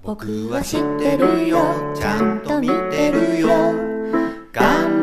僕は知ってるよ、ちゃんと見てるよ。